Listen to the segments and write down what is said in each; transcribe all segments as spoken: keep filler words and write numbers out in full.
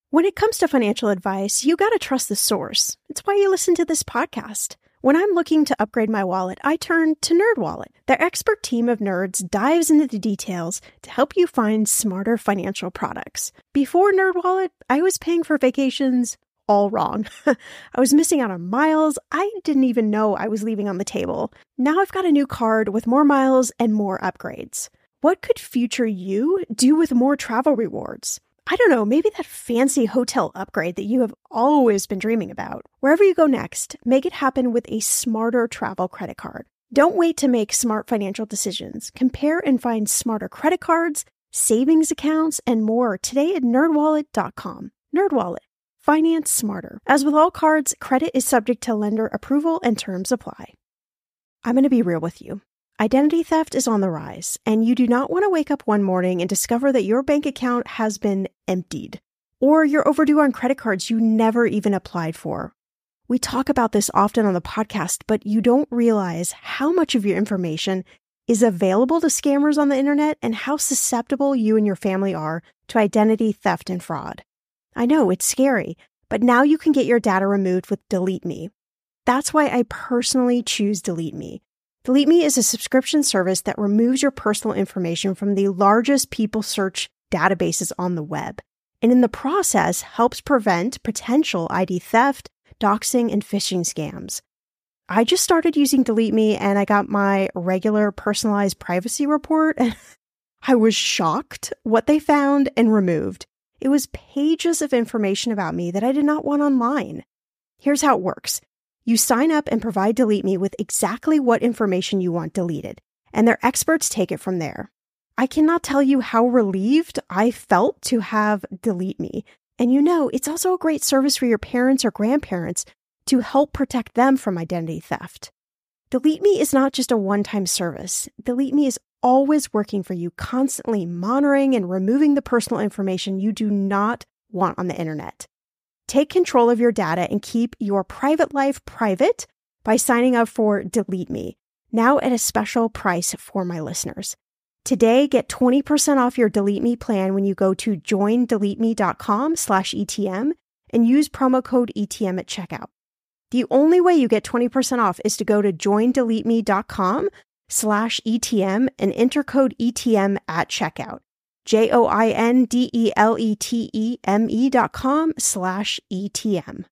When it comes to financial advice, you gotta trust the source. It's why you listen to this podcast. When I'm looking to upgrade my wallet, I turn to NerdWallet. Their expert team of nerds dives into the details to help you find smarter financial products. Before NerdWallet, I was paying for vacations all wrong. I was missing out on miles I didn't even know I was leaving on the table. Now I've got a new card with more miles and more upgrades. What could future you do with more travel rewards? I don't know, maybe that fancy hotel upgrade that you have always been dreaming about. Wherever you go next, make it happen with a smarter travel credit card. Don't wait to make smart financial decisions. Compare and find smarter credit cards, savings accounts, and more today at nerd wallet dot com. NerdWallet. Finance smarter. As with all cards, credit is subject to lender approval and terms apply. I'm going to be real with you. Identity theft is on the rise, and you do not want to wake up one morning and discover that your bank account has been emptied, or you're overdue on credit cards you never even applied for. We talk about this often on the podcast, but you don't realize how much of your information is available to scammers on the internet and how susceptible you and your family are to identity theft and fraud. I know, it's scary, but now you can get your data removed with Delete Me. That's why I personally choose Delete Me. Delete Me is a subscription service that removes your personal information from the largest people search databases on the web, and in the process helps prevent potential I D theft, doxing, and phishing scams. I just started using Delete Me and I got my regular personalized privacy report, and I was shocked what they found and removed. It was pages of information about me that I did not want online. Here's how it works. You sign up and provide Delete Me with exactly what information you want deleted, and their experts take it from there. I cannot tell you how relieved I felt to have Delete Me. And you know, it's also a great service for your parents or grandparents to help protect them from identity theft. Delete Me is not just a one-time service. Delete Me is always working for you, constantly monitoring and removing the personal information you do not want on the internet. Take control of your data and keep your private life private by signing up for Delete Me, now at a special price for my listeners. Today, get twenty percent off your Delete Me plan when you go to join delete me dot com slash E T M and use promo code E T M at checkout. The only way you get twenty percent off is to go to join delete me dot com slash E T M and enter code E T M at checkout. J O I N D E L E T E M E dot com slash E T M.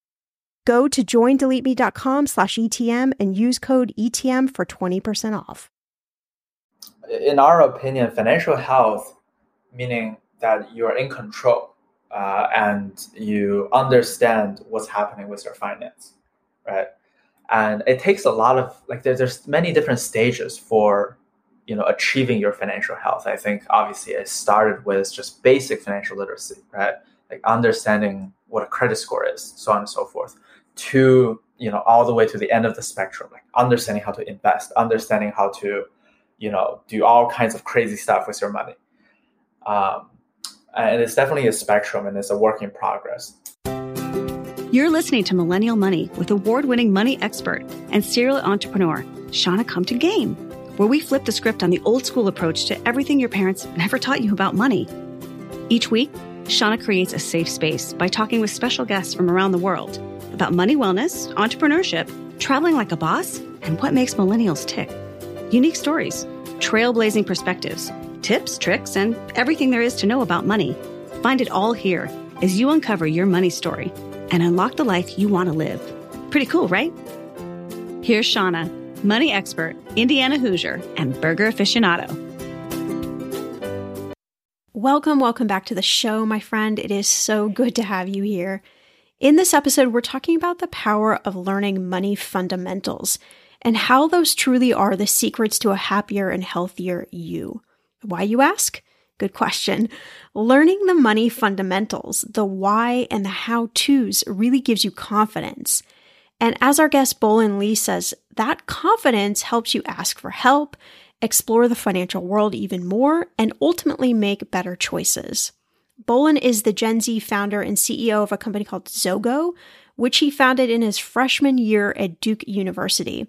Go to join delete me dot com slash E T M and use code E T M for twenty percent off. In our opinion, financial health, meaning that you're in control uh, and you understand what's happening with your finance, right? And it takes a lot of, like there, there's many different stages for you know, achieving your financial health. I think obviously it started with just basic financial literacy, right? Like understanding what a credit score is, so on and so forth, to, you know, all the way to the end of the spectrum, like understanding how to invest, understanding how to, you know, do all kinds of crazy stuff with your money. Um, and it's definitely a spectrum and it's a work in progress. You're listening to Millennial Money with award-winning money expert and serial entrepreneur, Shannah Come to Game, where we flip the script on the old school approach to everything your parents never taught you about money. Each week, Shannah creates a safe space by talking with special guests from around the world about money wellness, entrepreneurship, traveling like a boss, and what makes millennials tick. Unique stories, trailblazing perspectives, tips, tricks, and everything there is to know about money. Find it all here as you uncover your money story and unlock the life you want to live. Pretty cool, right? Here's Shannah, money expert, Indiana Hoosier, and burger aficionado. Welcome, welcome back to the show, my friend. It is so good to have you here. In this episode, we're talking about the power of learning money fundamentals and how those truly are the secrets to a happier and healthier you. Why, you ask? Good question. Learning the money fundamentals, the why and the how-tos, really gives you confidence. And as our guest Bolin Lee says, that confidence helps you ask for help, explore the financial world even more, and ultimately make better choices. Bolin is the Gen Z founder and C E O of a company called Zogo, which he founded in his freshman year at Duke University.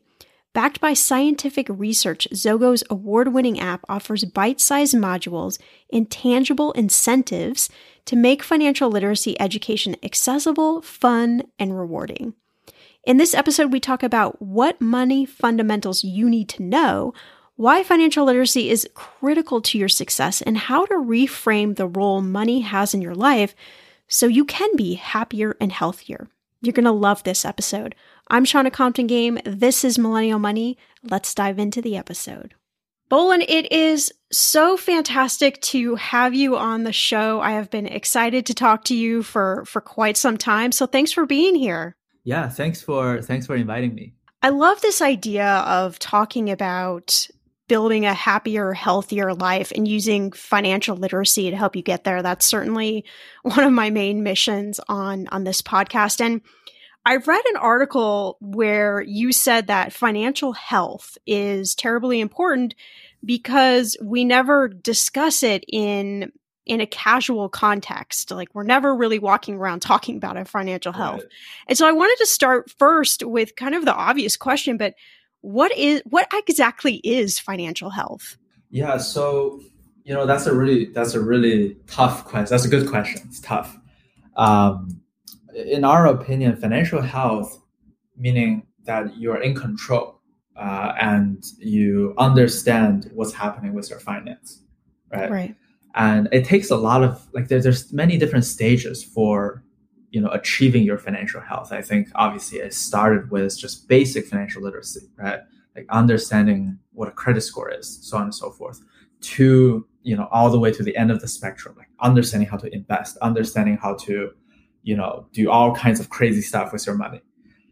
Backed by scientific research, Zogo's award-winning app offers bite-sized modules and tangible incentives to make financial literacy education accessible, fun, and rewarding. In this episode, we talk about what money fundamentals you need to know, why financial literacy is critical to your success, and how to reframe the role money has in your life so you can be happier and healthier. You're going to love this episode. I'm Shannah Compton Game. This is Millennial Money. Let's dive into the episode. Bolan, it is so fantastic to have you on the show. I have been excited to talk to you for, for quite some time. So thanks for being here. Yeah, thanks for thanks for inviting me. I love this idea of talking about building a happier, healthier life and using financial literacy to help you get there. That's certainly one of my main missions on, on this podcast. And I read an article where you said that financial health is terribly important because we never discuss it in in a casual context. Like we're never really walking around talking about our financial health. Right. And so I wanted to start first with kind of the obvious question, but what is what exactly is financial health? Yeah, so you know that's a really that's a really tough question. That's a good question. It's tough. Um, in our opinion, financial health, meaning that you're in control uh, and you understand what's happening with your finance, right? Right. And it takes a lot of like there, there's many different stages for you know achieving your financial health. I think obviously it started with just basic financial literacy, right? Like understanding what a credit score is, so on and so forth, to you know all the way to the end of the spectrum, like understanding how to invest, understanding how to you know do all kinds of crazy stuff with your money.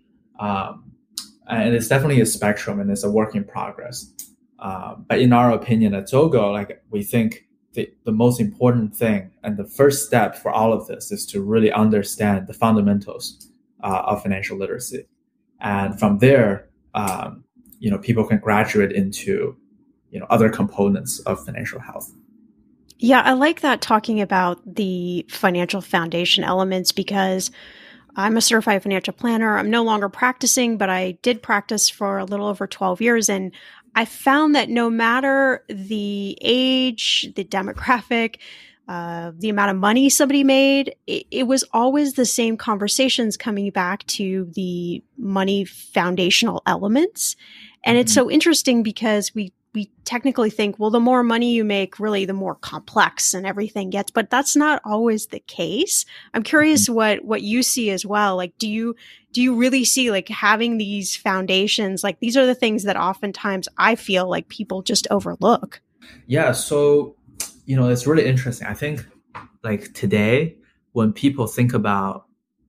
Um, and it's definitely a spectrum, and it's a work in progress. Um, but in our opinion at Zogo, like we think the, the most important thing and the first step for all of this is to really understand the fundamentals uh, of financial literacy. And from there, um, you know, people can graduate into, you know, other components of financial health. Yeah, I like that talking about the financial foundation elements because I'm a certified financial planner. I'm no longer practicing, but I did practice for a little over twelve years. And I found that no matter the age, the demographic, uh, the amount of money somebody made, it, it was always the same conversations coming back to the money foundational elements. And mm-hmm. It's so interesting because we we technically think, well, the more money you make, really, the more complex and everything gets. But that's not always the case. I'm curious mm-hmm. what what you see as well. Like, do you do you really see like having these foundations? Like, these are the things that oftentimes I feel like people just overlook. Yeah. So, you know, it's really interesting. I think like today, when people think about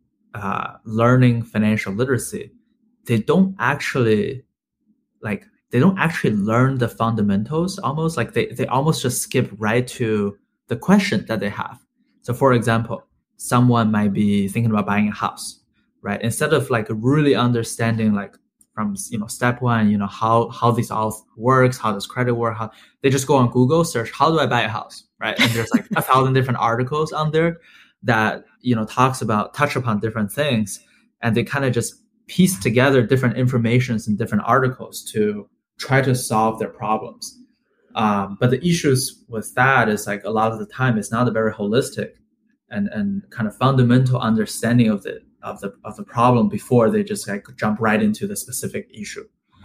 uh, learning financial literacy, they don't actually like. They don't actually learn the fundamentals, almost like they, they almost just skip right to the question that they have. So for example, someone might be thinking about buying a house, right? Instead of like really understanding like from, you know, step one, you know, how, how this all works, how does credit work, how they just go on Google, search, how do I buy a house, right? And there's like a thousand different articles on there that, you know, talks about, touch upon different things. And they kind of just piece together different informations in different articles to try to solve their problems. Um, but the issues with that is like a lot of the time it's not a very holistic and, and kind of fundamental understanding of the of the of the problem before they just like jump right into the specific issue.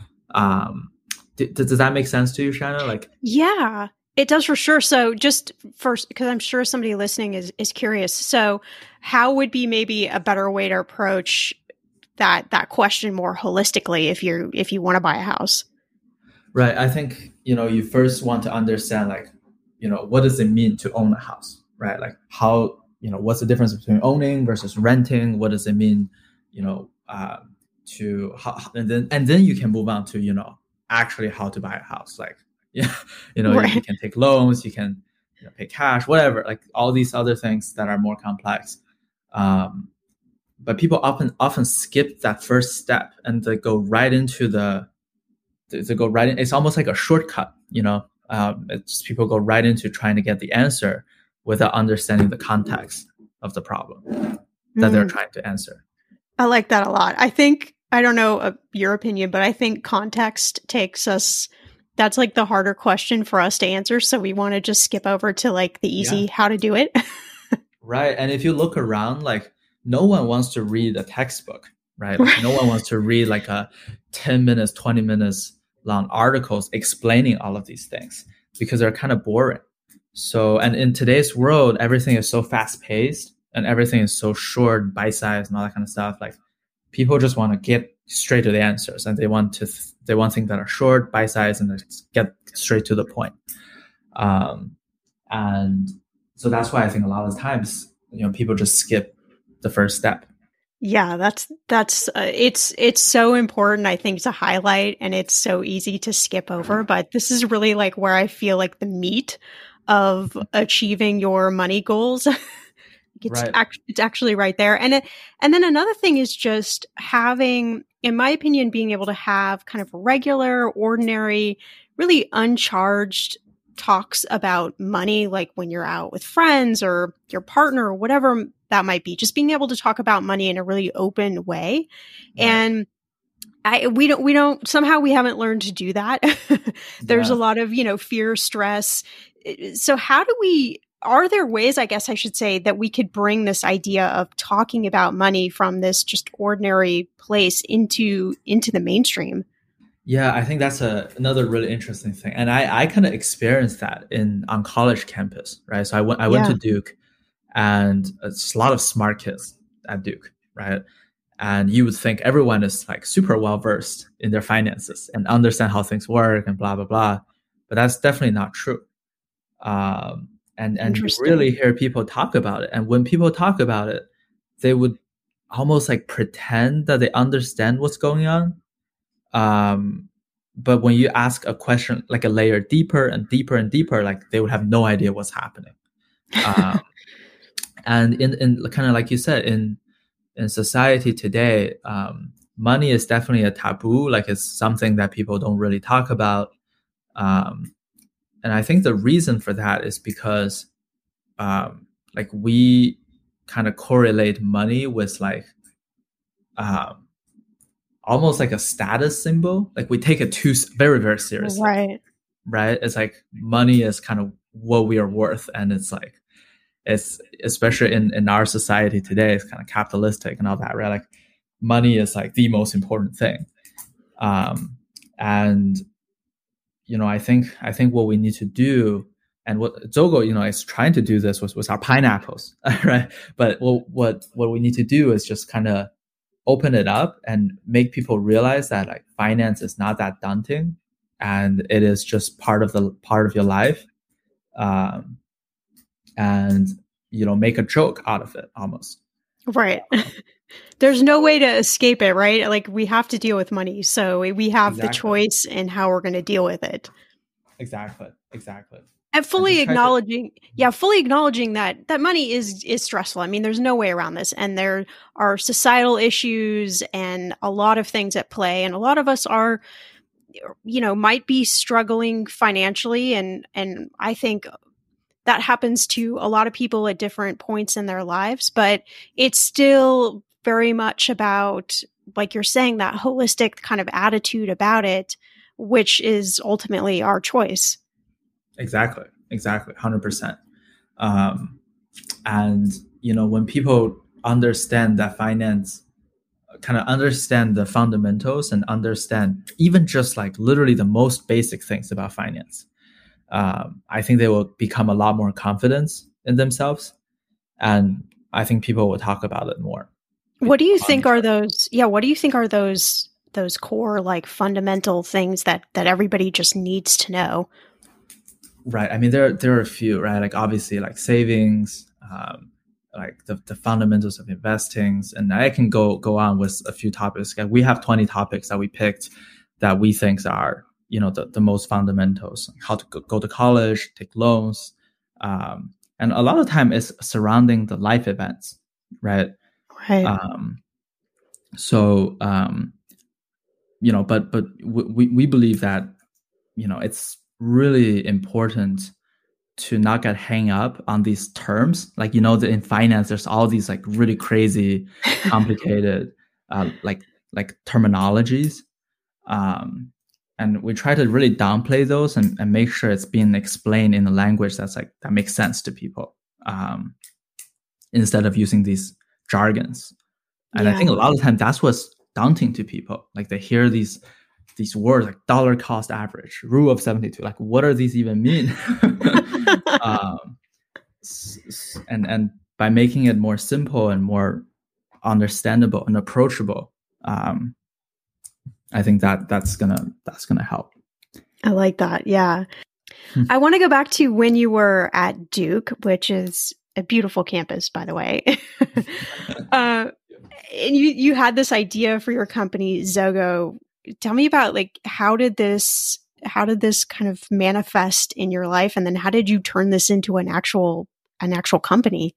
Um, d- does that make sense to you, Shannah? Like, yeah, it does for sure. So just first, because I'm sure somebody listening is is curious. So how would be maybe a better way to approach that that question more holistically if you're if you want to buy a house? Right. I think, you know, you first want to understand, like, you know, what does it mean to own a house, right? Like how, you know, what's the difference between owning versus renting? What does it mean, you know, uh, to, how, and then, and then you can move on to, you know, actually how to buy a house. Like, yeah, you know, right. you, you can take loans, you can you know, pay cash, whatever, like all these other things that are more complex. Um, but people often, often skip that first step and they go right into the, to go right in. It's almost like a shortcut, you know, um, it's people go right into trying to get the answer without understanding the context of the problem that mm. they're trying to answer. I like that a lot. I think I don't know uh, your opinion, but I think context takes us, that's like the harder question for us to answer. So we want to just skip over to like the easy Yeah. how to do it. Right. And if you look around, like no one wants to read a textbook, right? Like, no one wants to read like a ten minutes, twenty minutes long articles explaining all of these things because they're kind of boring. So, and in today's world, everything is so fast paced and everything is so short, bite size and all that kind of stuff. Like people just want to get straight to the answers, and they want to, th- they want things that are short, bite size, and get straight to the point. Um, and so that's why I think a lot of times, you know, people just skip the first step. Yeah, that's, that's, uh, it's, it's so important, I think, to highlight, and it's so easy to skip over, but this is really like where I feel like the meat of achieving your money goals. It's, right. act- it's actually right there. And, it, and then another thing is just having, in my opinion, being able to have kind of regular, ordinary, really uncharged talks about money, like when you're out with friends or your partner or whatever that might be, just being able to talk about money in a really open way. Right. And I, we don't, we don't, somehow we haven't learned to do that. There's yeah. a lot of, you know, fear, stress. So how do we, are there ways, I guess I should say, that we could bring this idea of talking about money from this just ordinary place into, into the mainstream? Yeah, I think that's a, another really interesting thing. And I, I kind of experienced that in on college campus, right? So I went I went yeah. to Duke, and it's a lot of smart kids at Duke, right? And you would think everyone is like super well versed in their finances and understand how things work and blah, blah, blah. But that's definitely not true. Um, and and you really hear people talk about it. And when people talk about it, they would almost like pretend that they understand what's going on. Um, but when you ask a question like a layer deeper and deeper and deeper, like they would have no idea what's happening. Um, and in, in kind of like you said, in in society today, um, money is definitely a taboo. Like it's something that people don't really talk about. Um, and I think the reason for that is because um, like we kind of correlate money with like um, almost like a status symbol. Like we take it too very, very seriously. Right. Right. It's like money is kind of what we are worth. And it's like, it's especially in, in our society today, it's kind of capitalistic and all that, right? Like money is like the most important thing. Um, and, you know, I think, I think what we need to do, and what Zogo, you know, is trying to do this with, with our pineapples, right? But what, what, what we need to do is just kind of open it up and make people realize that like finance is not that daunting, and it is just part of the part of your life. Um, and, you know, make a joke out of it almost. Right. There's no way to escape it, right? Like we have to deal with money. So we have exactly. the choice in how we're going to deal with it. Exactly. Exactly. And fully and acknowledging, to- yeah, fully acknowledging that that money is is stressful. I mean, there's no way around this. And there are societal issues and a lot of things at play. And a lot of us are, you know, might be struggling financially. And and I think that happens to a lot of people at different points in their lives. But it's still very much about, like you're saying, that holistic kind of attitude about it, which is ultimately our choice. Exactly. Exactly. one hundred percent. Um, and, you know, when people understand that finance, kind of understand the fundamentals and understand even just like literally the most basic things about finance, um, I think they will become a lot more confident in themselves. And I think people will talk about it more. What do you think are those? Yeah. What do you think are those, those core, like fundamental things that, that everybody just needs to know? Right. I mean, there there are a few, right? Like obviously like savings, um, like the, the fundamentals of investing. And I can go go on with a few topics. We have twenty topics that we picked that we think are, you know, the, the most fundamentals. How to go, go to college, take loans. Um, and a lot of time is surrounding the life events, right? Right. Um, so, um, you know, but but we, we believe that, you know, it's really important to not get hang up on these terms. Like, you know, the, in finance, there's all these like really crazy, complicated, uh, like like terminologies. Um, and we try to really downplay those and, and make sure it's being explained in a language that's like, that makes sense to people, um, instead of using these jargons. And yeah. I think a lot of the time that's what's daunting to people. Like they hear these these words like dollar cost average, rule of seventy-two. Like, what do these even mean? um, and and by making it more simple and more understandable and approachable, um, I think that that's gonna that's gonna help. I like that. Yeah, I want to go back to when you were at Duke, which is a beautiful campus, by the way. uh, and you you had this idea for your company, Zogo. Tell me about like how did this how did this kind of manifest in your life, and then how did you turn this into an actual an actual company?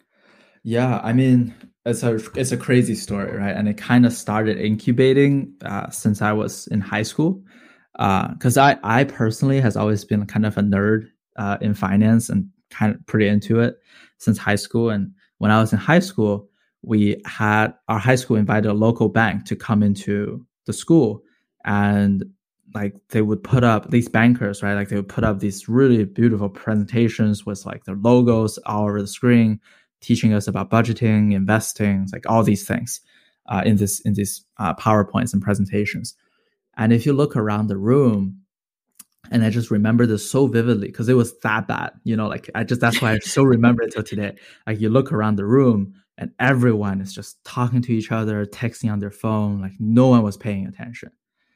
Yeah, I mean, it's a it's a crazy story, right? And it kind of started incubating uh, since I was in high school, because uh, I I personally has always been kind of a nerd uh, in finance and kind of pretty into it since high school. And when I was in high school, we had our high school invited a local bank to come into the school, and like they would put up these bankers, right? Like they would put up these really beautiful presentations with like their logos all over the screen, teaching us about budgeting, investing, like all these things uh, in this in these uh, PowerPoints and presentations. And if you look around the room, and I just remember this so vividly because it was that bad, you know, like I just that's why I still remember it till today. Like you look around the room, and everyone is just talking to each other, texting on their phone. Like no one was paying attention.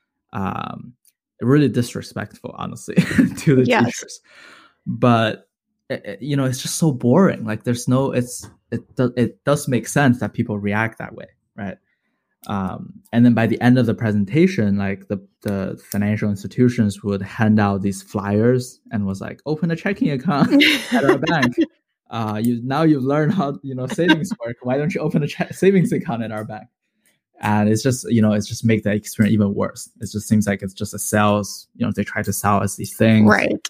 Um, really disrespectful, honestly, to the yes. teachers. But it, you know, it's just so boring. Like there's no, it's it it does make sense that people react that way, right? Um, and then by the end of the presentation, like the the financial institutions would hand out these flyers and was like, open a checking account at our bank. Uh, you now you've learned how you know savings work. Why don't you open a ch- savings account at our bank? And it's just you know it's just make the experience even worse. It just seems like it's just a sales. You know they try to sell us these things, right?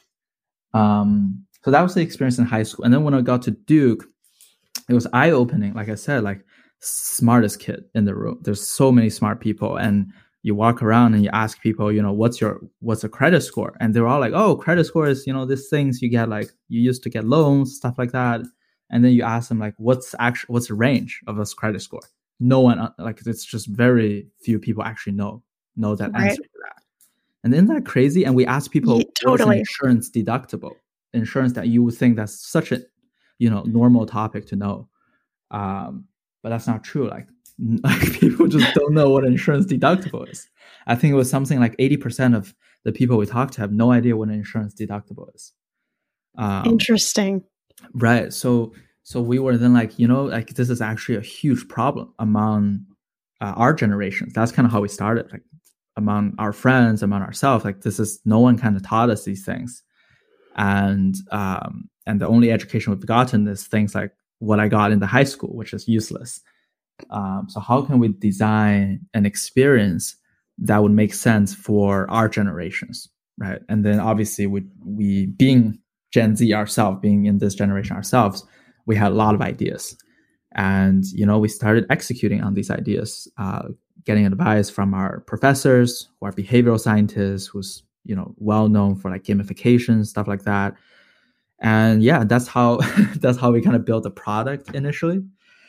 Um, so that was the experience in high school. And then when I got to Duke, it was eye opening. Like I said, like smartest kid in the room. There's so many smart people, and you walk around and you ask people, you know, what's your what's a credit score? And they're all like, oh, credit score is, you know, these things you get, like you used to get loans, stuff like that. And then you ask them like, what's actually what's the range of a credit score? No one, like it's just very few people actually know know that right. answer to that. And isn't that crazy? And we ask people, yeah, totally. What's insurance deductible? Insurance that you would think that's such a, you know, normal topic to know. Um, but that's not true. Like, like people just don't know what an insurance deductible is. I think it was something like eighty percent of the people we talk to have no idea what an insurance deductible is. Um, Interesting. Right. So, so we were then like, you know, like this is actually a huge problem among uh, our generations. That's kind of how we started. Like among our friends, among ourselves, like this is, no one kind of taught us these things. And, um, and the only education we've gotten is things like what I got in the high school, which is useless. Um, so how can we design an experience that would make sense for our generations, right? And then obviously we, we being Gen Z ourselves, being in this generation ourselves, we had a lot of ideas. And, you know, we started executing on these ideas, uh, getting advice from our professors who are behavioral scientists, who's, you know, well known for like gamification, stuff like that. And yeah, that's how that's how we kind of built the product initially.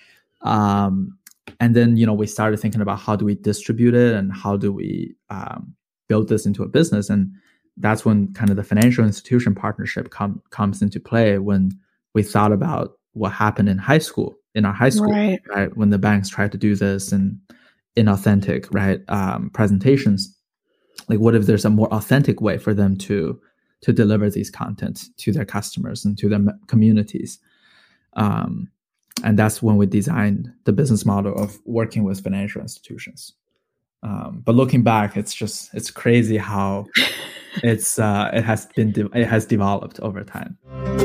Um, and then, you know, we started thinking about how do we distribute it and how do we um, build this into a business. And that's when kind of the financial institution partnership com- comes into play, when we thought about what happened in high school, in our high school, right? right? When the banks tried to do this and inauthentic, right, um, presentations. Like, what if there's a more authentic way for them to to deliver these content to their customers and to their communities? Um, and that's when we designed the business model of working with financial institutions. Um, but looking back, it's just it's crazy how it's uh, it has been de- it has developed over time.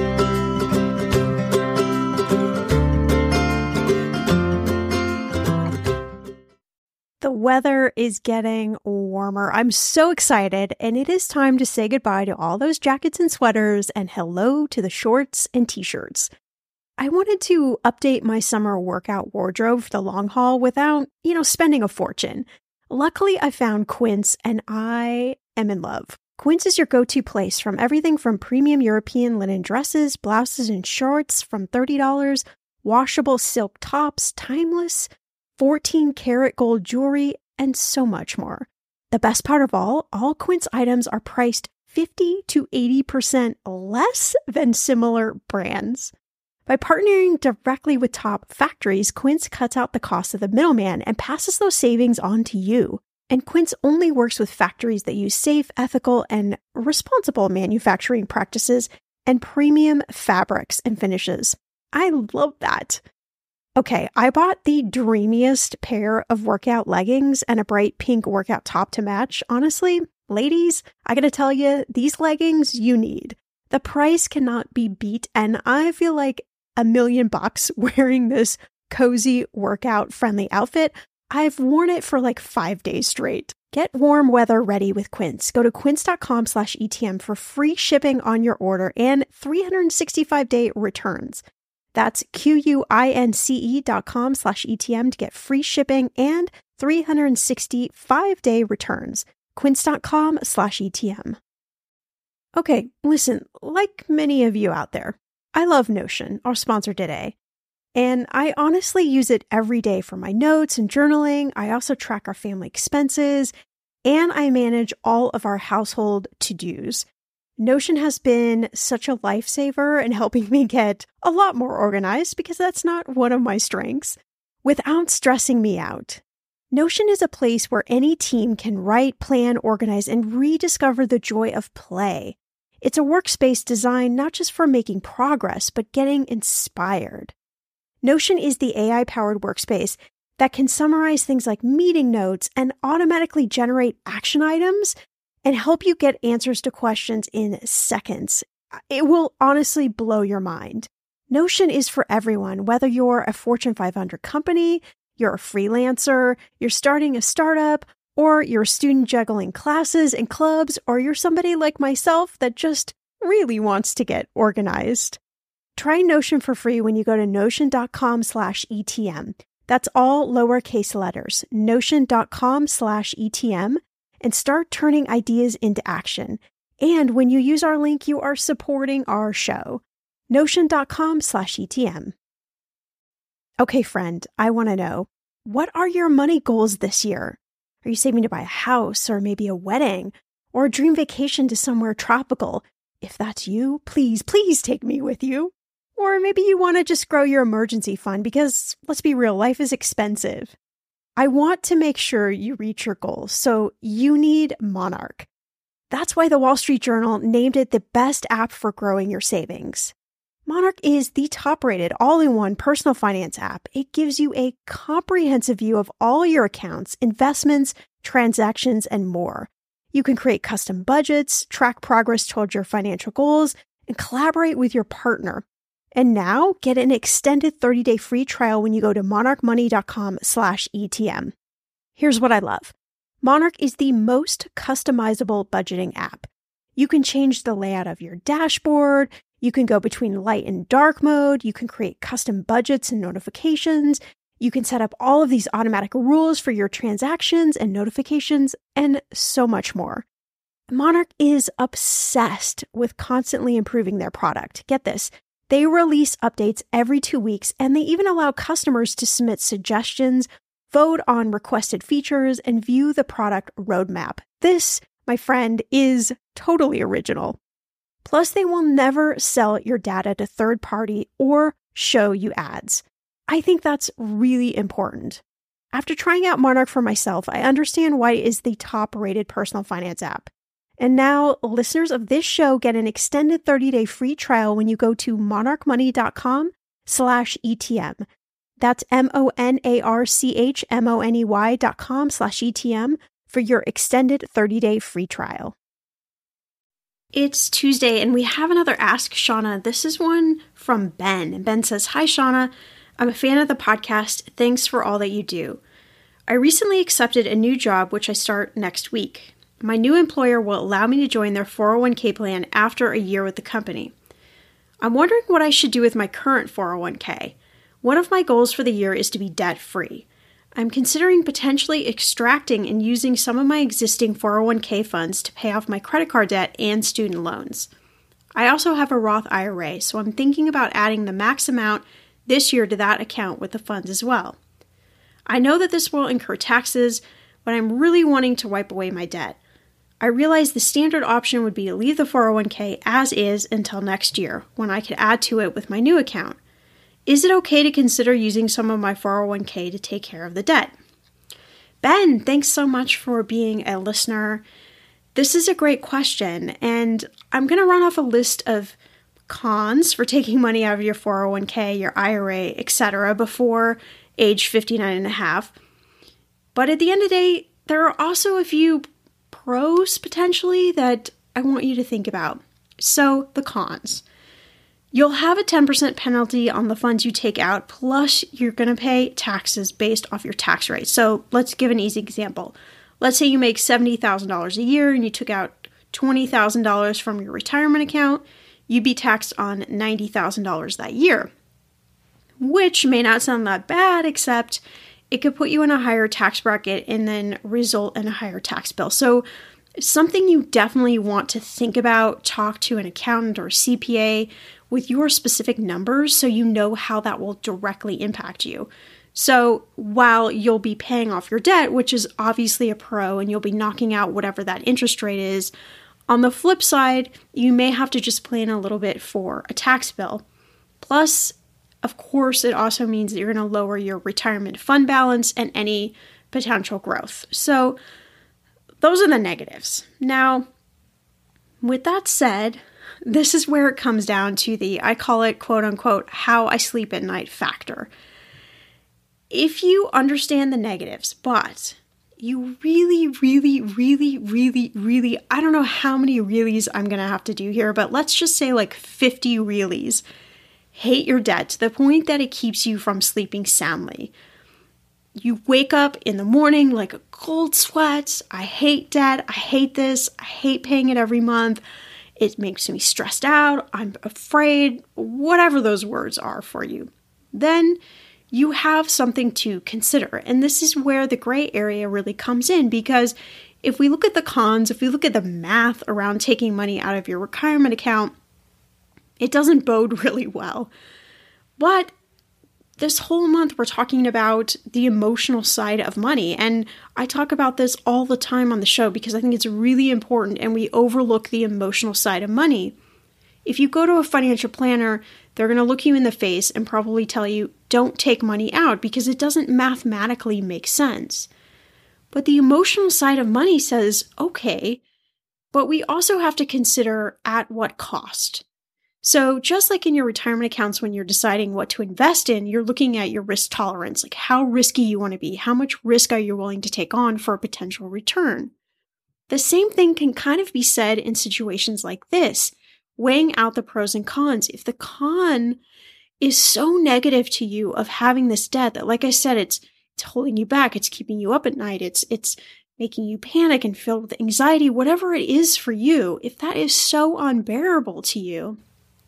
The weather is getting warmer. I'm so excited, and it is time to say goodbye to all those jackets and sweaters and hello to the shorts and t-shirts. I wanted to update my summer workout wardrobe for the long haul without, you know, spending a fortune. Luckily, I found Quince and I am in love. Quince is your go-to place from everything from premium European linen dresses, blouses, and shorts from thirty dollars, washable silk tops, timeless, fourteen karat gold jewelry, and so much more. The best part of all, all Quince items are priced fifty to eighty percent less than similar brands. By partnering directly with top factories, Quince cuts out the cost of the middleman and passes those savings on to you. And Quince only works with factories that use safe, ethical, and responsible manufacturing practices and premium fabrics and finishes. I love that. Okay, I bought the dreamiest pair of workout leggings and a bright pink workout top to match. Honestly, ladies, I gotta tell you, these leggings you need. The price cannot be beat, and I feel like a million bucks wearing this cozy workout friendly outfit. I've worn it for like five days straight. Get warm weather ready with Quince. Go to quince.com slash ETM for free shipping on your order and three hundred sixty-five day returns. That's Q-U-I-N-C-E dot com slash ETM to get free shipping and three hundred sixty-five day returns. Quince.com slash ETM. Okay, listen, like many of you out there, I love Notion, our sponsor today, and I honestly use it every day for my notes and journaling. I also track our family expenses, and I manage all of our household to-dos. Notion has been such a lifesaver in helping me get a lot more organized because that's not one of my strengths, without stressing me out. Notion is a place where any team can write, plan, organize, and rediscover the joy of play. It's a workspace designed not just for making progress, but getting inspired. Notion is the A I-powered workspace that can summarize things like meeting notes and automatically generate action items and help you get answers to questions in seconds. It will honestly blow your mind. Notion is for everyone, whether you're a Fortune five hundred company, you're a freelancer, you're starting a startup, or you're a student juggling classes and clubs, or you're somebody like myself that just really wants to get organized. Try Notion for free when you go to notion.com slash ETM. That's all lowercase letters, notion.com slash ETM, and start turning ideas into action. And when you use our link, you are supporting our show. Notion.com slash ETM. Okay, friend, I want to know, what are your money goals this year? Are you saving to buy a house or maybe a wedding or a dream vacation to somewhere tropical? If that's you, please, please take me with you. Or maybe you want to just grow your emergency fund because, let's be real, life is expensive. I want to make sure you reach your goals, so you need Monarch. That's why the Wall Street Journal named it the best app for growing your savings. Monarch is the top-rated all-in-one personal finance app. It gives you a comprehensive view of all your accounts, investments, transactions, and more. You can create custom budgets, track progress towards your financial goals, and collaborate with your partner. And now, get an extended thirty day free trial when you go to monarchmoney.com slash ETM. Here's what I love. Monarch is the most customizable budgeting app. You can change the layout of your dashboard. You can go between light and dark mode. You can create custom budgets and notifications. You can set up all of these automatic rules for your transactions and notifications, and so much more. Monarch is obsessed with constantly improving their product. Get this. They release updates every two weeks, and they even allow customers to submit suggestions, vote on requested features, and view the product roadmap. This, my friend, is totally original. Plus, they will never sell your data to third party or show you ads. I think that's really important. After trying out Monarch for myself, I understand why it is the top-rated personal finance app. And now, listeners of this show get an extended thirty day free trial when you go to monarchmoney.com slash ETM. That's M-O-N-A-R-C-H-M-O-N-E-Y dot com slash ETM for your extended thirty day free trial. It's Tuesday, and we have another Ask Shauna. This is one from Ben. And Ben says, "Hi, Shauna. I'm a fan of the podcast. Thanks for all that you do. I recently accepted a new job, which I start next week. My new employer will allow me to join their four oh one k plan after a year with the company. I'm wondering what I should do with my current four oh one k. One of my goals for the year is to be debt-free. I'm considering potentially extracting and using some of my existing four oh one k funds to pay off my credit card debt and student loans. I also have a Roth I R A, so I'm thinking about adding the max amount this year to that account with the funds as well. I know that this will incur taxes, but I'm really wanting to wipe away my debt. I realize the standard option would be to leave the four oh one k as is until next year, when I could add to it with my new account. Is it okay to consider using some of my four oh one k to take care of the debt? Ben, thanks so much for being a listener. This is a great question, and I'm going to run off a list of cons for taking money out of your four oh one k, your I R A, et cetera before age fifty-nine and a half. But at the end of the day, there are also a few pros potentially that I want you to think about. So the cons. You'll have a ten percent penalty on the funds you take out, plus you're going to pay taxes based off your tax rate. So let's give an easy example. Let's say you make seventy thousand dollars a year and you took out twenty thousand dollars from your retirement account. You'd be taxed on ninety thousand dollars that year, which may not sound that bad, except it could put you in a higher tax bracket and then result in a higher tax bill. So something you definitely want to think about, talk to an accountant or C P A with your specific numbers so you know how that will directly impact you. So while you'll be paying off your debt, which is obviously a pro, and you'll be knocking out whatever that interest rate is, on the flip side, you may have to just plan a little bit for a tax bill. Plus, of course, it also means that you're going to lower your retirement fund balance and any potential growth. So those are the negatives. Now, with that said, this is where it comes down to the, I call it, quote unquote, how I sleep at night factor. If you understand the negatives, but you really, really, really, really, really, I don't know how many reallys I'm going to have to do here, but let's just say like fifty reallys, hate your debt to the point that it keeps you from sleeping soundly. You wake up in the morning like a cold sweat. I hate debt. I hate this. I hate paying it every month. It makes me stressed out. I'm afraid, whatever those words are for you. Then you have something to consider. And this is where the gray area really comes in, because if we look at the cons, if we look at the math around taking money out of your retirement account, it doesn't bode really well. But this whole month, we're talking about the emotional side of money. And I talk about this all the time on the show because I think it's really important, and we overlook the emotional side of money. If you go to a financial planner, they're going to look you in the face and probably tell you, don't take money out because it doesn't mathematically make sense. But the emotional side of money says, okay, but we also have to consider at what cost. So just like in your retirement accounts, when you're deciding what to invest in, you're looking at your risk tolerance, like how risky you want to be, how much risk are you willing to take on for a potential return. The same thing can kind of be said in situations like this, weighing out the pros and cons. If the con is so negative to you of having this debt that, like I said, it's it's holding you back, it's keeping you up at night, it's it's making you panic and filled with anxiety, whatever it is for you, if that is so unbearable to you,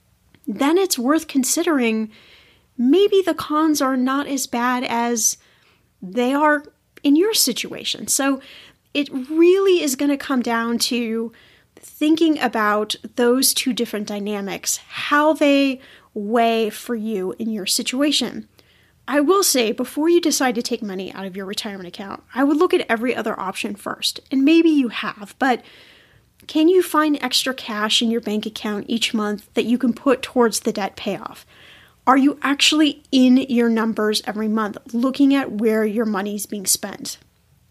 then it's worth considering maybe the cons are not as bad as they are in your situation. So it really is going to come down to thinking about those two different dynamics, how they weigh for you in your situation. I will say, before you decide to take money out of your retirement account, I would look at every other option first. And maybe you have, but can you find extra cash in your bank account each month that you can put towards the debt payoff? Are you actually in your numbers every month, looking at where your money is being spent?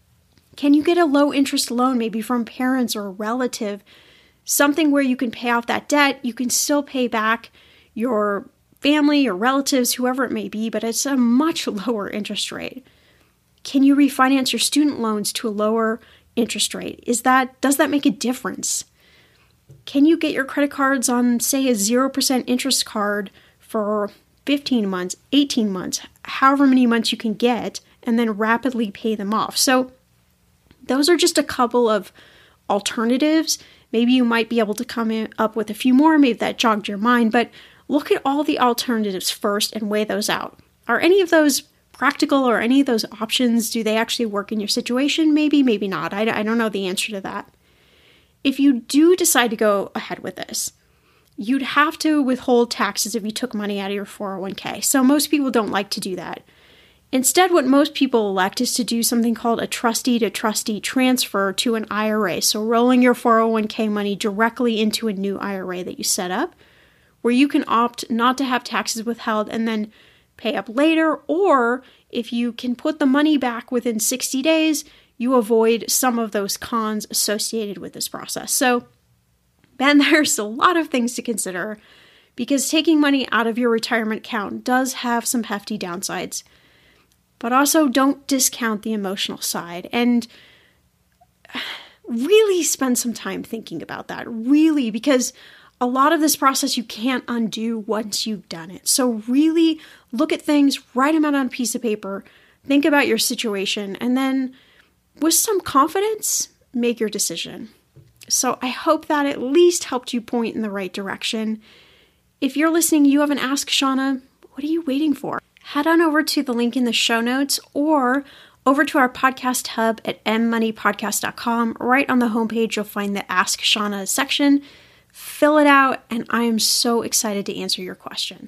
Can you get a low interest loan, maybe from parents or a relative, something where you can pay off that debt, you can still pay back your family or relatives, whoever it may be, but it's a much lower interest rate? Can you refinance your student loans to a lower interest rate? Is that, does that make a difference? Can you get your credit cards on, say, a zero percent interest card for fifteen months, eighteen months, however many months you can get, and then rapidly pay them off? So those are just a couple of alternatives. Maybe you might be able to come in, up with a few more, maybe that jogged your mind, but look at all the alternatives first and weigh those out. Are any of those practical, or any of those options, do they actually work in your situation? Maybe, maybe not. I, I don't know the answer to that. If you do decide to go ahead with this, you'd have to withhold taxes if you took money out of your four oh one k. So most people don't like to do that. Instead, what most people elect is to do something called a trustee-to-trustee transfer to an I R A. So rolling your four oh one k money directly into a new I R A that you set up, where you can opt not to have taxes withheld and then pay up later. Or if you can put the money back within sixty days, you avoid some of those cons associated with this process. So, Ben, there's a lot of things to consider, because taking money out of your retirement account does have some hefty downsides. But also, don't discount the emotional side, and really spend some time thinking about that, really, because a lot of this process you can't undo once you've done it. So really look at things, write them out on a piece of paper, think about your situation, and then with some confidence, make your decision. So I hope that at least helped you point in the right direction. If you're listening, you haven't asked Shauna, what are you waiting for? Head on over to the link in the show notes, or over to our podcast hub at m money podcast dot com. Right on the homepage, you'll find the Ask Shauna section. Fill it out, and I am so excited to answer your question.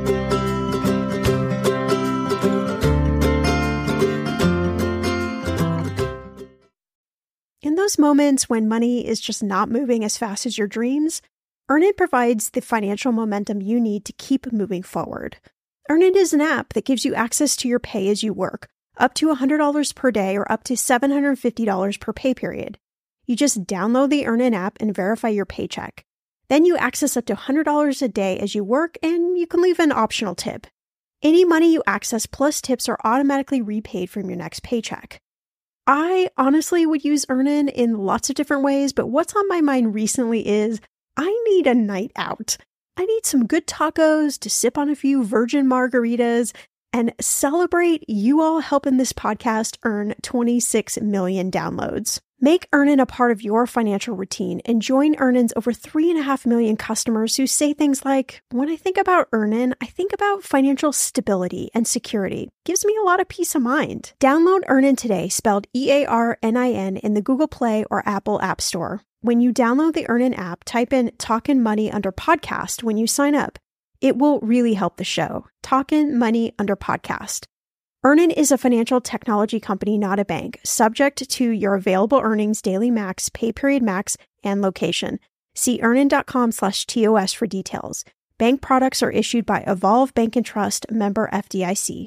In those moments when money is just not moving as fast as your dreams, Earnin provides the financial momentum you need to keep moving forward. Earnin is an app that gives you access to your pay as you work, up to one hundred dollars per day or up to seven hundred fifty dollars per pay period. You just download the Earnin app and verify your paycheck. Then you access up to one hundred dollars a day as you work, and you can leave an optional tip. Any money you access plus tips are automatically repaid from your next paycheck. I honestly would use Earnin in lots of different ways, but what's on my mind recently is I need a night out. I need some good tacos to sip on a few virgin margaritas and celebrate you all helping this podcast earn twenty-six million downloads. Make Earnin a part of your financial routine and join Earnin's over three and a half million customers who say things like, when I think about Earnin, I think about financial stability and security. Gives me a lot of peace of mind. Download Earnin today, spelled E A R N I N, in the Google Play or Apple App Store. When you download the Earnin app, type in Talkin' Money under podcast when you sign up. It will really help the show. Talkin' Money under podcast. Earnin is a financial technology company, not a bank, subject to your available earnings, daily max, pay period max, and location. See earnin.com slash TOS for details. Bank products are issued by Evolve Bank and Trust, member F D I C.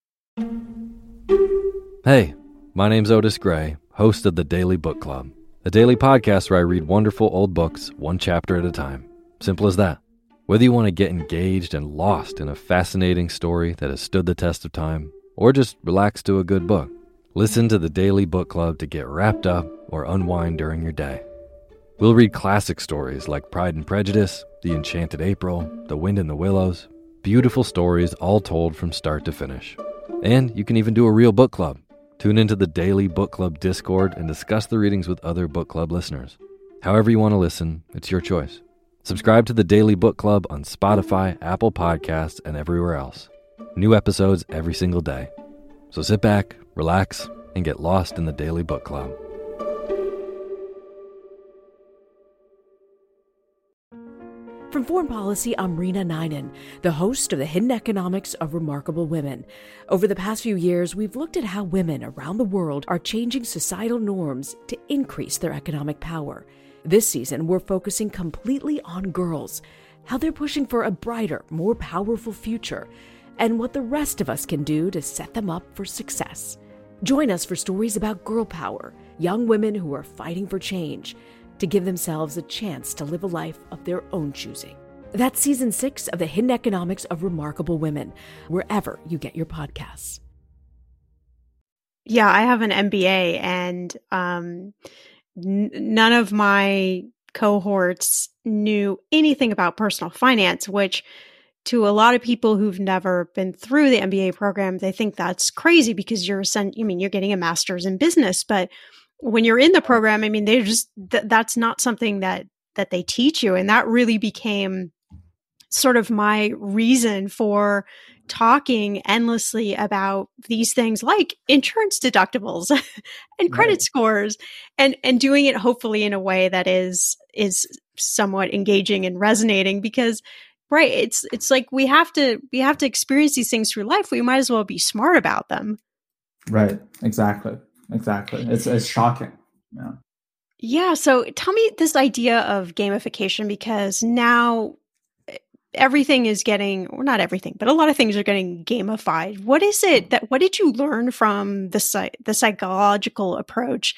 Hey, my name's Otis Gray, host of the Daily Book Club, a daily podcast where I read wonderful old books one chapter at a time. Simple as that. Whether you want to get engaged and lost in a fascinating story that has stood the test of time, or just relax to a good book, listen to the Daily Book Club to get wrapped up or unwind during your day. We'll read classic stories like Pride and Prejudice, The Enchanted April, The Wind in the Willows, beautiful stories all told from start to finish. And you can even do a real book club. Tune into the Daily Book Club Discord and discuss the readings with other book club listeners. However you want to listen, it's your choice. Subscribe to the Daily Book Club on Spotify, Apple Podcasts, and everywhere else. New episodes every single day. So sit back, relax, and get lost in the Daily Book Club. From Foreign Policy, I'm Rena Ninan, the host of The Hidden Economics of Remarkable Women. Over the past few years, we've looked at how women around the world are changing societal norms to increase their economic power. This season, we're focusing completely on girls, how they're pushing for a brighter, more powerful future, and what the rest of us can do to set them up for success. Join us for stories about girl power, young women who are fighting for change, to give themselves a chance to live a life of their own choosing. That's season six of The Hidden Economics of Remarkable Women, wherever you get your podcasts. Yeah, I have an M B A, and um, n- none of my cohorts knew anything about personal finance, which to a lot of people who've never been through the M B A program, they think that's crazy because you're, I mean, you're getting a master's in business, but when you're in the program, I mean, they just, th- that's not something that, that they teach you. And that really became sort of my reason for talking endlessly about these things like insurance deductibles and credit Right. scores, and and doing it hopefully in a way that is is somewhat engaging and resonating, because right, it's it's like we have to we have to experience these things through life. We might as well be smart about them. Right. Exactly. Exactly. It's it's shocking. Yeah. Yeah. So tell me this idea of gamification, because now everything is getting, or not everything, but a lot of things are getting gamified. What is it that, what did you learn from the psy- the psychological approach?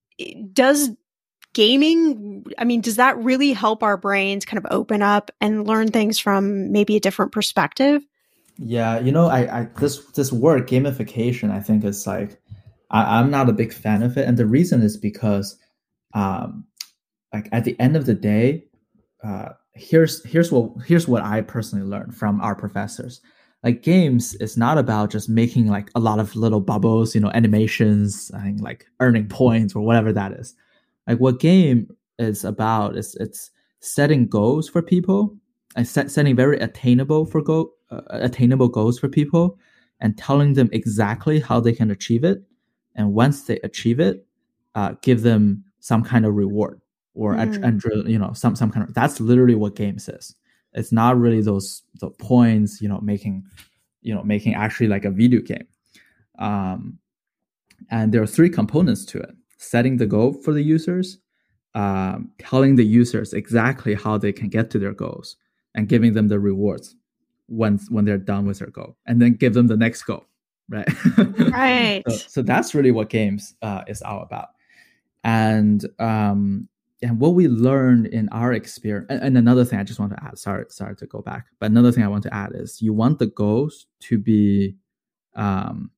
Does gaming, I mean, does that really help our brains kind of open up and learn things from maybe a different perspective? Yeah, you know, I, I this this word gamification, I think is like I, I'm not a big fan of it, and the reason is because, um, like at the end of the day, uh, here's here's what here's what I personally learned from our professors. Like games is not about just making like a lot of little bubbles, you know, animations, and like earning points or whatever that is. Like what game is about is it's setting goals for people and set, setting very attainable for go uh, attainable goals for people, and telling them exactly how they can achieve it. And once they achieve it, uh, give them some kind of reward or Mm. and you know some some kind of, that's literally what games is. It's not really those the points, you know, making you know making actually like a video game. Um, and there are three components to it: setting the goal for the users, um, telling the users exactly how they can get to their goals, and giving them the rewards once when they're done with their goal, and then give them the next goal. Right. Right. so, so that's really what games uh, is all about. And um, and what we learned in our experience, and, and another thing I just want to add, sorry, sorry to go back, but another thing I want to add is you want the goals to be, um,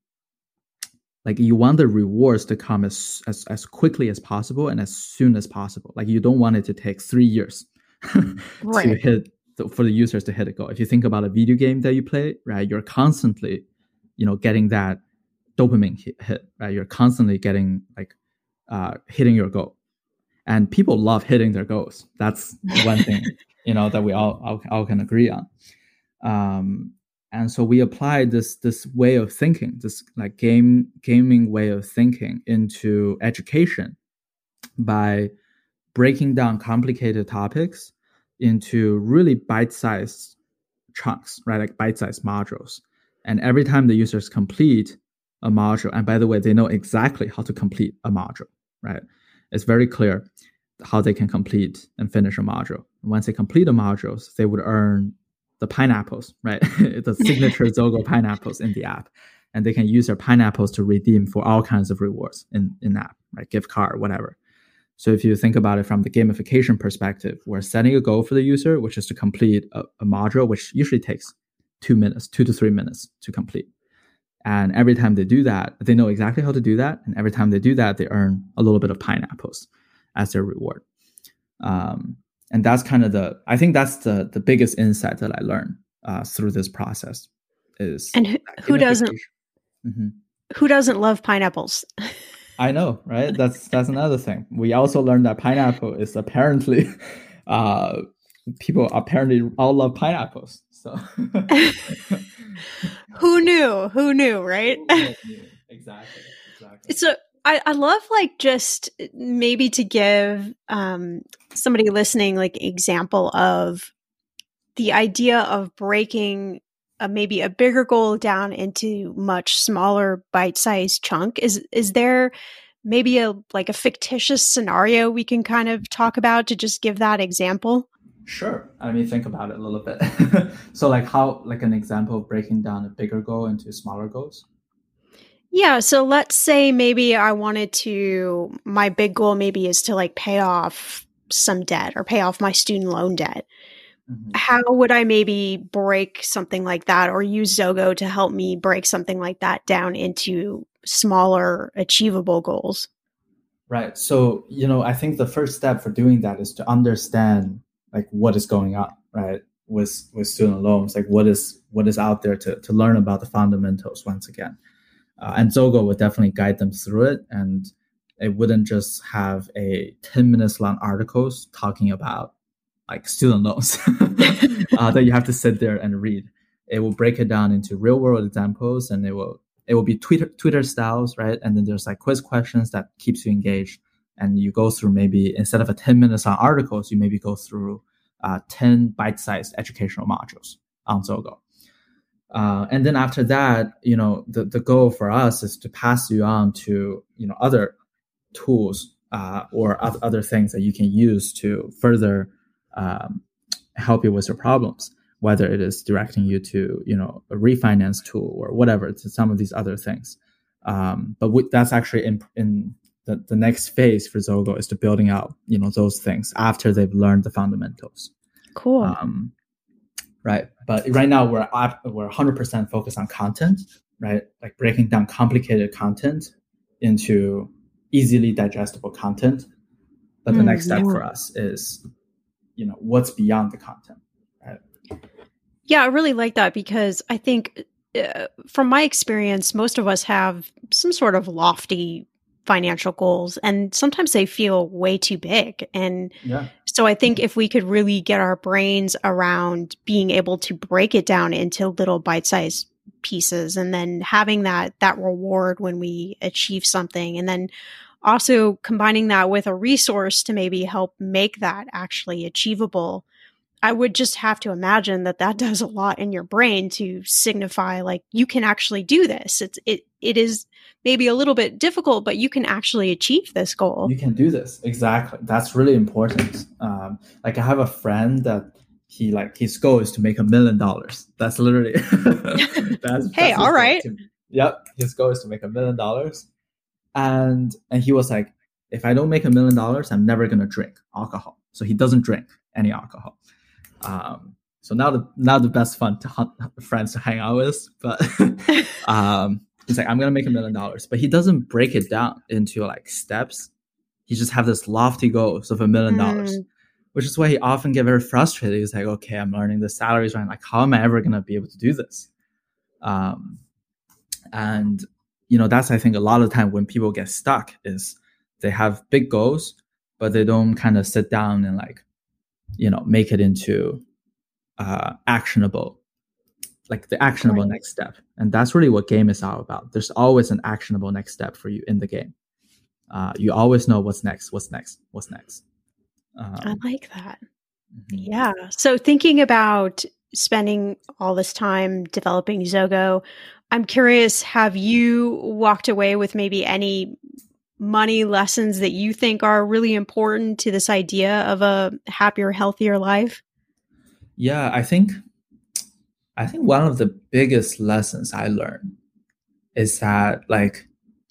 like you want the rewards to come as, as as quickly as possible and as soon as possible. Like you don't want it to take three years Right. to hit the, for the users to hit a goal. If you think about a video game that you play, right, you're constantly, you know, getting that dopamine hit, hit right? You're constantly getting like uh, hitting your goal, and people love hitting their goals. That's one thing, you know, that we all, all all can agree on. Um, and so we applied this this way of thinking, this like game gaming way of thinking into education by breaking down complicated topics into really bite-sized chunks, right? Like bite-sized modules. And every time the users complete a module, and by the way, they know exactly how to complete a module, right? It's very clear how they can complete and finish a module. And once they complete the modules, they would earn the pineapples, right? The signature Zogo pineapples in the app. And they can use their pineapples to redeem for all kinds of rewards in, in app, right? Gift card, whatever. So if you think about it from the gamification perspective, we're setting a goal for the user, which is to complete a, a module, which usually takes two minutes, two to three minutes to complete. And every time they do that, they know exactly how to do that. And every time they do that, they earn a little bit of pineapples as their reward. Um, and that's kind of the, I think that's the the biggest insight that I learned uh, through this process is. And who, who doesn't, mm-hmm. who doesn't love pineapples? I know, right? That's that's another thing. We also learned that pineapple is apparently, uh, people apparently all love pineapples. So who knew? Who knew, right? Exactly. Exactly. So I, I love like just maybe to give um, somebody listening like example of the idea of breaking a, maybe a bigger goal down into much smaller bite-sized chunk. Is is there maybe a like a fictitious scenario we can kind of talk about to just give that example? Sure. I mean, think about it a little bit. So like how, like an example of breaking down a bigger goal into smaller goals? Yeah. So let's say maybe I wanted to, my big goal maybe is to like pay off some debt or pay off my student loan debt. Mm-hmm. How would I maybe break something like that, or use Zogo to help me break something like that down into smaller achievable goals? Right. So, you know, I think the first step for doing that is to understand like what is going on, right? With, with student loans, like what is, what is out there to, to learn about the fundamentals once again. Uh, and Zogo would definitely guide them through it. And it wouldn't just have a ten minutes long articles talking about like student loans uh, that you have to sit there and read. It will break it down into real world examples, and it will it will be Twitter Twitter styles, right? And then there's like quiz questions that keeps you engaged, and you go through maybe instead of a ten minutes on articles, you maybe go through uh, ten bite-sized educational modules on Zogo. Uh, and then after that, you know, the, the goal for us is to pass you on to, you know, other tools uh, or other, other things that you can use to further um, help you with your problems, whether it is directing you to, you know, a refinance tool or whatever, to some of these other things. Um, but we, that's actually in, in the, the next phase for Zogo is to building out, you know, those things after they've learned the fundamentals. Cool. Um, right. But right now we're at, we're one hundred percent focused on content, right? Like breaking down complicated content into easily digestible content. But the mm, next step yeah. for us is, you know, what's beyond the content, right? Yeah, I really like that because I think uh, from my experience, most of us have some sort of lofty financial goals, and sometimes they feel way too big. And yeah. so I think if we could really get our brains around being able to break it down into little bite-sized pieces, and then having that that reward when we achieve something, and then also combining that with a resource to maybe help make that actually achievable, I would just have to imagine that that does a lot in your brain to signify like you can actually do this. It's it it is maybe a little bit difficult, but you can actually achieve this goal. You can do this. Exactly. That's really important. Um, like I have a friend that he like his goal is to make a million dollars. That's literally that's hey, that's all right. To, yep. His goal is to make a million dollars. And and he was like, if I don't make a million dollars, I'm never gonna drink alcohol. So he doesn't drink any alcohol. Um, so now the now the best fun to hunt friends to hang out with, but um, he's like, I'm gonna make a million dollars, but he doesn't break it down into like steps. He just have this lofty goals of a million dollars, which is why he often get very frustrated. He's like, okay, I'm earning the salaries right, like how am I ever gonna be able to do this? Um, and you know that's I think a lot of the time when people get stuck is they have big goals, but they don't kind of sit down and like, you know, make it into uh, actionable, like the actionable right. next step. And that's really what game is all about. There's always an actionable next step for you in the game. Uh, you always know what's next, what's next, what's next. Um, I like that. Mm-hmm. Yeah. So thinking about spending all this time developing Zogo, I'm curious, have you walked away with maybe any money lessons that you think are really important to this idea of a happier, healthier life? Yeah, I think I think one of the biggest lessons I learned is that like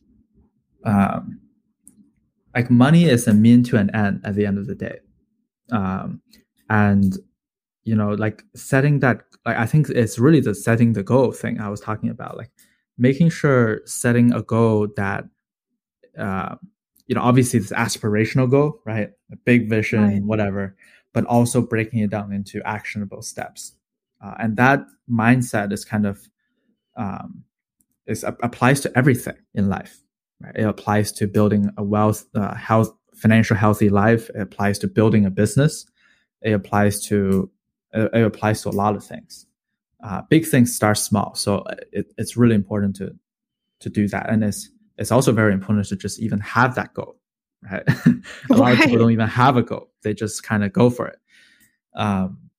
um like money is a mean to an end at the end of the day. Um and you know, like setting that, like I think it's really the setting the goal thing I was talking about, like making sure setting a goal that Uh, you know, obviously it's aspirational goal, right? A big vision, right. whatever, but also breaking it down into actionable steps. Uh, and that mindset is kind of, um, is uh, applies to everything in life, right? It applies to building a wealth, uh, health, financial healthy life. It applies to building a business. It applies to, uh, it applies to a lot of things. Uh, big things start small. So it, it's really important to, to do that. And it's, It's also very important to just even have that goal, right? a lot right. of people don't even have a goal. They just kind of go for it. Um,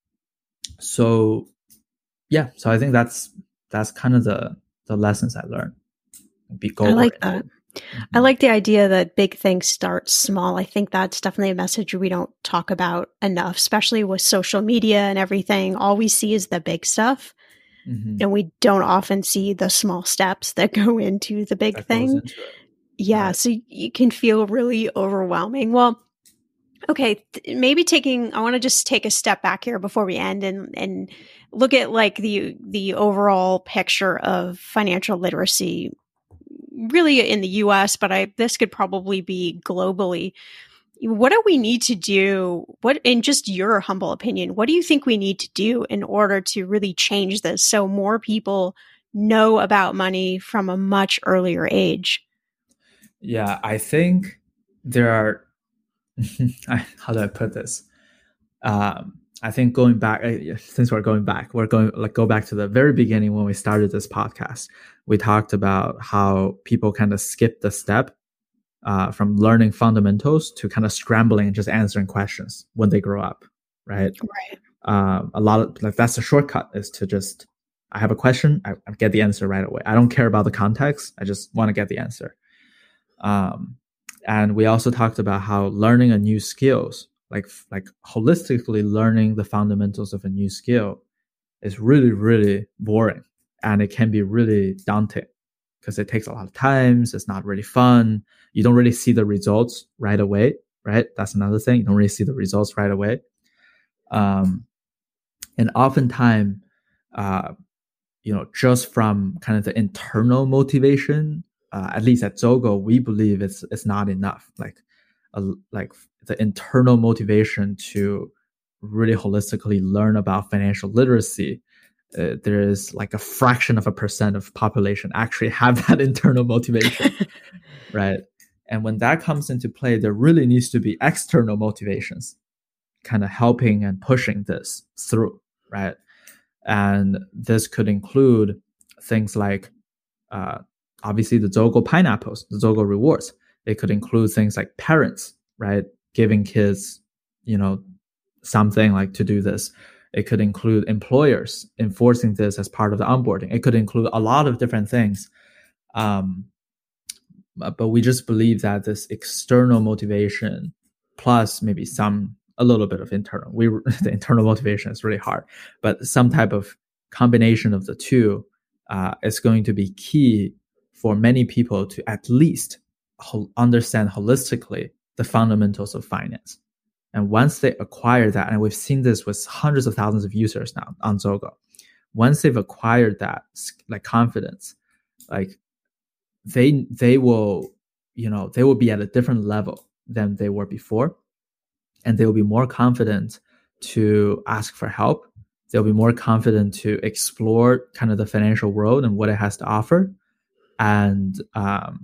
so yeah, so I think that's, that's kind of the, the lessons I learned. Be goal I like that. Mm-hmm. I like the idea that big things start small. I think that's definitely a message we don't talk about enough, especially with social media and everything. All we see is the big stuff. Mm-hmm. And we don't often see the small steps that go into the big that thing. Yeah. Right. So you can feel really overwhelming. Well, okay. Th- maybe taking, I want to just take a step back here before we end and, and look at like the, the overall picture of financial literacy, really in the U S, but I, this could probably be globally. What do we need to do? What, in just your humble opinion, what do you think we need to do in order to really change this so more people know about money from a much earlier age? Yeah, I think there are, how do I put this? um, I think going back, since we're going back, we're going like go back to the very beginning when we started this podcast. We talked about how people kind of skip the step uh, from learning fundamentals to kind of scrambling and just answering questions when they grow up, right? Right. Um, a lot of like that's the shortcut is to just I have a question, I, I get the answer right away. I don't care about the context. I just want to get the answer. Um, and we also talked about how learning a new skills, like like holistically learning the fundamentals of a new skill, is really really boring, and it can be really daunting because it takes a lot of time. It's not really fun. You don't really see the results right away, right? That's another thing. You don't really see the results right away. Um, and oftentimes, uh, you know, just from kind of the internal motivation, uh, at least at Zogo, we believe it's it's not enough. Like, uh, like the internal motivation to really holistically learn about financial literacy, uh, there is like a fraction of a percent of population actually have that internal motivation, right? And when that comes into play, there really needs to be external motivations, kind of helping and pushing this through, right? And this could include things like, uh, obviously, the Zogo pineapples, the Zogo rewards. It could include things like parents, right? Giving kids, you know, something like to do this. It could include employers enforcing this as part of the onboarding. It could include a lot of different things. Um, but we just believe that this external motivation plus maybe some a little bit of internal. We the internal motivation is really hard, but some type of combination of the two uh, is going to be key for many people to at least ho- understand holistically the fundamentals of finance. And once they acquire that, and we've seen this with hundreds of thousands of users now on Zogo, once they've acquired that like confidence, like they they will you know they will be at a different level than they were before. And they will be more confident to ask for help. They'll be more confident to explore kind of the financial world and what it has to offer. And um,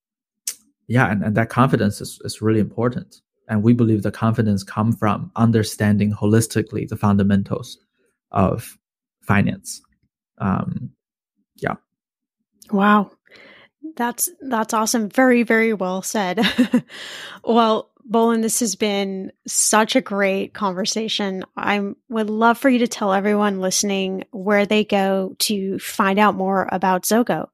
yeah, and, and that confidence is, is really important. And we believe the confidence comes from understanding holistically the fundamentals of finance. Um, yeah. Wow. That's that's awesome. Very, very well said. Well, Bolan, this has been such a great conversation. I would love for you to tell everyone listening where they go to find out more about Zogo.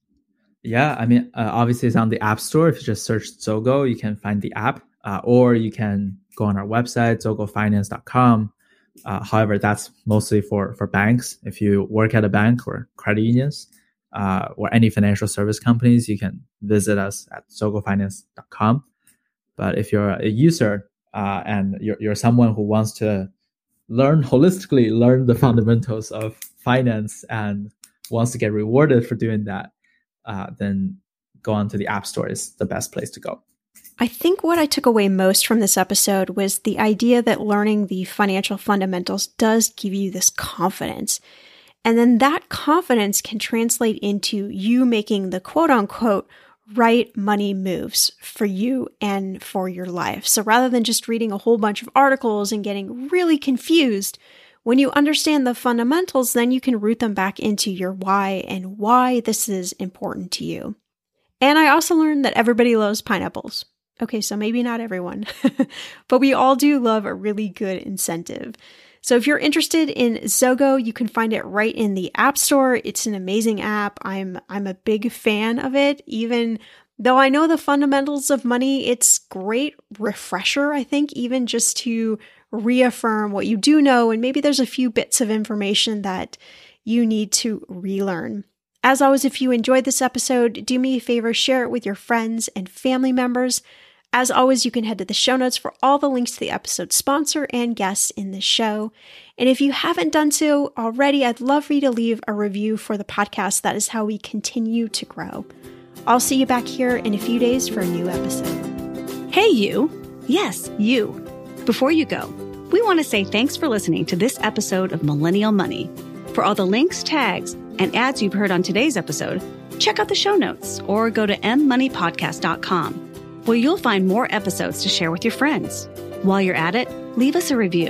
Yeah, I mean, uh, obviously it's on the App Store. If you just search Zogo, you can find the app, uh, or you can go on our website, zogo finance dot com. Uh, however, that's mostly for, for banks. If you work at a bank or credit unions, uh, or any financial service companies, you can visit us at zogo finance dot com. But if you're a user uh, and you're, you're someone who wants to learn holistically, learn the fundamentals of finance and wants to get rewarded for doing that, uh, then go on to the App Store is the best place to go. I think what I took away most from this episode was the idea that learning the financial fundamentals does give you this confidence. And then that confidence can translate into you making the quote unquote right money moves for you and for your life. So rather than just reading a whole bunch of articles and getting really confused, when you understand the fundamentals, then you can root them back into your why and why this is important to you. And I also learned that everybody loves pineapples. Okay, so maybe not everyone, but we all do love a really good incentive. So if you're interested in Zogo, you can find it right in the App Store. It's an amazing app. I'm I'm a big fan of it. Even though I know the fundamentals of money, it's great refresher, I think, even just to reaffirm what you do know. And maybe there's a few bits of information that you need to relearn. As always, if you enjoyed this episode, do me a favor, share it with your friends and family members. As always, you can head to the show notes for all the links to the episode sponsor and guests in the show. And if you haven't done so already, I'd love for you to leave a review for the podcast. That is how we continue to grow. I'll see you back here in a few days for a new episode. Hey, you. Yes, you. Before you go, we want to say thanks for listening to this episode of Millennial Money. For all the links, tags, and ads you've heard on today's episode, check out the show notes or go to m money podcast dot com. Where you'll find more episodes to share with your friends. While you're at it, leave us a review.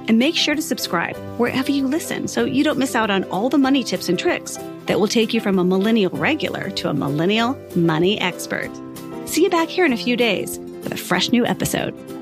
And make sure to subscribe wherever you listen so you don't miss out on all the money tips and tricks that will take you from a millennial regular to a millennial money expert. See you back here in a few days with a fresh new episode.